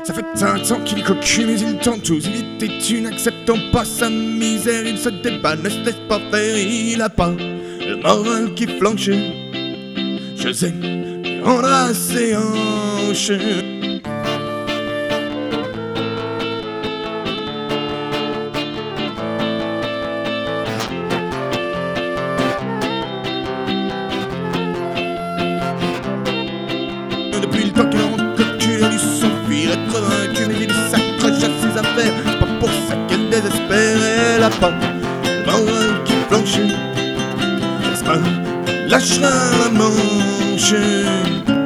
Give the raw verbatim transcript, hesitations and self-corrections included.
Ça fait cinq ans qu'il est cocu, mais il tente tout. Il est têtu, n'acceptant pas sa misère. Il se débat, ne se laisse pas faire. Il a pas le moral qui flanche. Je sais, il rendra ses hanches. Depuis le temps qu'il rentre cocu, il a dû s'enfuir, être vaincu, mais il s'accroche à ses affaires. C'est pas pour ça qu'elle désespère. Elle a pas le moral qui flanche. N'est-ce pas, lâchera la manche.